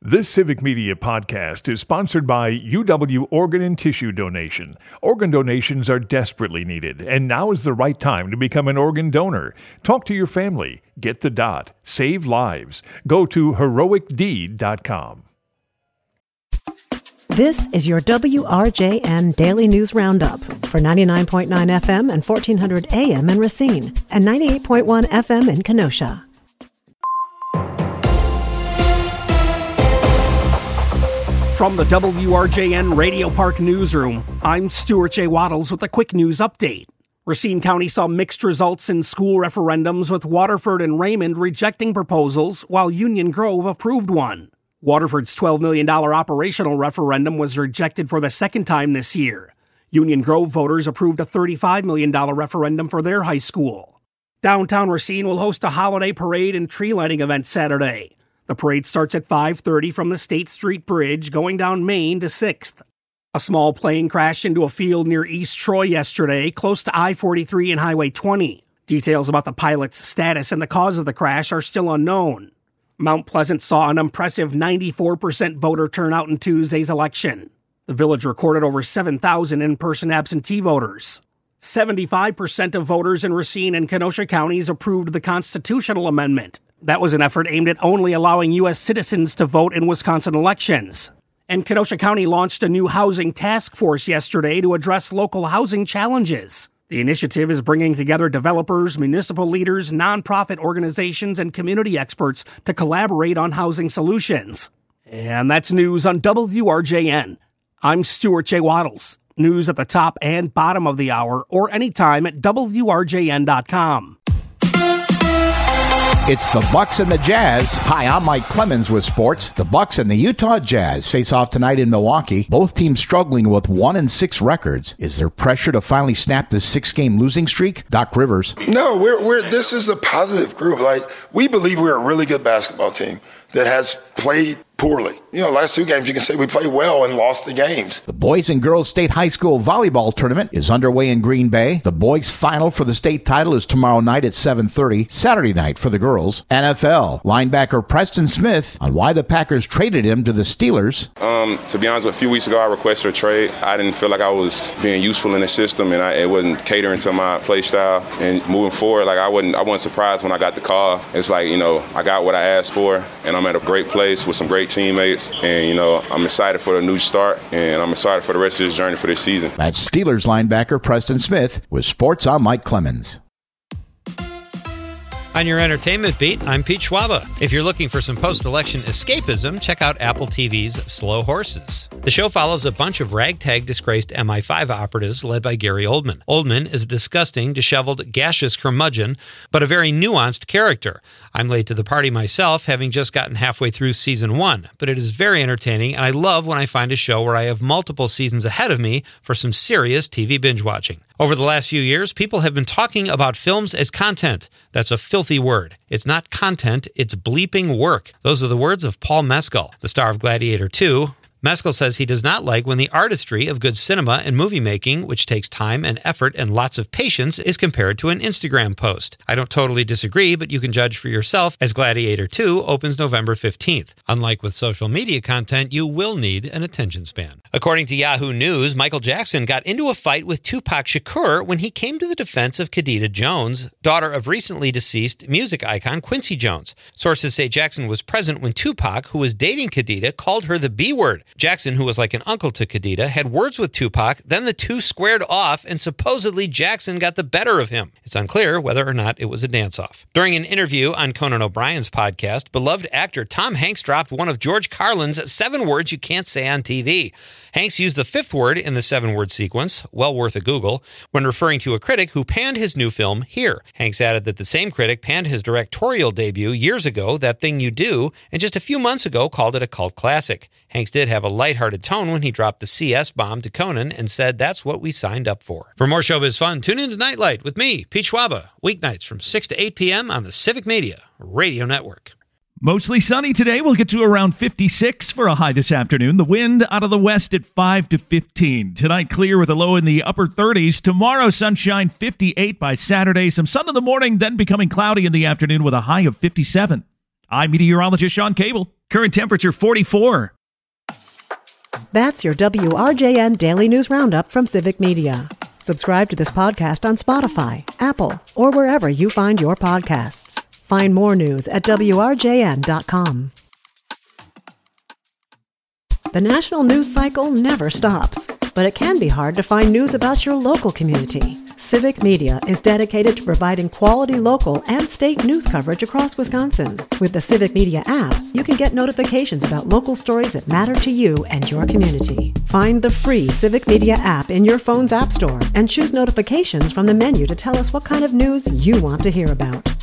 This Civic Media podcast is sponsored by UW Organ and Tissue Donation. Organ donations are desperately needed, and now is the right time to become an organ donor. Talk to your family. Get the dot. Save lives. Go to heroicdeed.com. This is your WRJN Daily News Roundup for 99.9 FM and 1400 AM in Racine and 98.1 FM in Kenosha. From the WRJN Radio Park Newsroom, I'm Stuart J. Waddles with a quick news update. Racine County saw mixed results in school referendums, with Waterford and Raymond rejecting proposals while Union Grove approved one. Waterford's $12 million operational referendum was rejected for the second time this year. Union Grove voters approved a $35 million referendum for their high school. Downtown Racine will host a holiday parade and tree lighting event Saturday. The parade starts at 5:30 from the State Street Bridge, going down Main to 6th. A small plane crashed into a field near East Troy yesterday, close to I-43 and Highway 20. Details about the pilot's status and the cause of the crash are still unknown. Mount Pleasant saw an impressive 94% voter turnout in Tuesday's election. The village recorded over 7,000 in-person absentee voters. 75% of voters in Racine and Kenosha counties approved the constitutional amendment. That was an effort aimed at only allowing U.S. citizens to vote in Wisconsin elections. And Kenosha County launched a new housing task force yesterday to address local housing challenges. The initiative is bringing together developers, municipal leaders, nonprofit organizations, and community experts to collaborate on housing solutions. And that's news on WRJN. I'm Stuart J. Waddles. News at the top and bottom of the hour or anytime at WRJN.com. It's the Bucks and the Jazz. Hi, I'm Mike Clemens with sports. The Bucks and the Utah Jazz face off tonight in Milwaukee. Both teams struggling with 1-6 records. Is there pressure to finally snap this 6-game losing streak? Doc Rivers. No, this is a positive group. We believe we're a really good basketball team that has played poorly. Last two games you can say we played well and lost the games. The Boys and Girls State High School Volleyball Tournament is underway in Green Bay. The boys' final for the state title is tomorrow night at 7:30, Saturday night for the girls. NFL linebacker Preston Smith on why the Packers traded him to the Steelers. To be honest, a few weeks ago I requested a trade. I didn't feel like I was being useful in the system, and it wasn't catering to my play style. And moving forward, I wasn't surprised when I got the call. It's I got what I asked for, and I'm at a great place with some great teammates, and I'm excited for the new start, and I'm excited for the rest of this journey for this season. That's Steelers linebacker Preston Smith. With sports, I'm Mike Clemens. On your entertainment beat, I'm Pete Schwaba. If you're looking for some post-election escapism, check out Apple TV's Slow Horses. The show follows a bunch of ragtag disgraced MI5 operatives led by Gary Oldman. Oldman is a disgusting, disheveled, gaseous curmudgeon, but a very nuanced character. I'm late to the party myself, having just gotten halfway through season 1, but it is very entertaining, and I love when I find a show where I have multiple seasons ahead of me for some serious TV binge watching. Over the last few years, people have been talking about films as content. That's a filthy word. It's not content, it's bleeping work. Those are the words of Paul Mescal, the star of Gladiator 2. Mescal says he does not like when the artistry of good cinema and movie making, which takes time and effort and lots of patience, is compared to an Instagram post. I don't totally disagree, but you can judge for yourself as Gladiator 2 opens November 15th. Unlike with social media content, you will need an attention span. According to Yahoo News, Michael Jackson got into a fight with Tupac Shakur when he came to the defense of Khadijah Jones, daughter of recently deceased music icon Quincy Jones. Sources say Jackson was present when Tupac, who was dating Khadijah, called her the B word. Jackson, who was like an uncle to Khadijah, had words with Tupac, then the two squared off, and supposedly Jackson got the better of him. It's unclear whether or not it was a dance-off. During an interview on Conan O'Brien's podcast, beloved actor Tom Hanks dropped one of George Carlin's 7 words you can't say on TV. Hanks used the 5th word in the 7-word sequence, well worth a Google, when referring to a critic who panned his new film, Here. Hanks added that the same critic panned his directorial debut years ago, That Thing You Do, and just a few months ago called it a cult classic. Hanks did have a lighthearted tone when he dropped the CS bomb to Conan and said that's what we signed up for. For more showbiz fun, tune in to Nightlight with me, Pete Schwaba, weeknights from 6 to 8 p.m. on the Civic Media Radio Network. Mostly sunny today. We'll get to around 56 for a high this afternoon. The wind out of the west at 5 to 15. Tonight, clear with a low in the upper 30s. Tomorrow, sunshine, 58 by Saturday. Some sun in the morning, then becoming cloudy in the afternoon with a high of 57. I'm meteorologist Sean Cable. Current temperature 44. That's your WRJN Daily News Roundup from Civic Media. Subscribe to this podcast on Spotify, Apple, or wherever you find your podcasts. Find more news at WRJN.com. The national news cycle never stops, but it can be hard to find news about your local community. Civic Media is dedicated to providing quality local and state news coverage across Wisconsin. With the Civic Media app, you can get notifications about local stories that matter to you and your community. Find the free Civic Media app in your phone's app store and choose notifications from the menu to tell us what kind of news you want to hear about.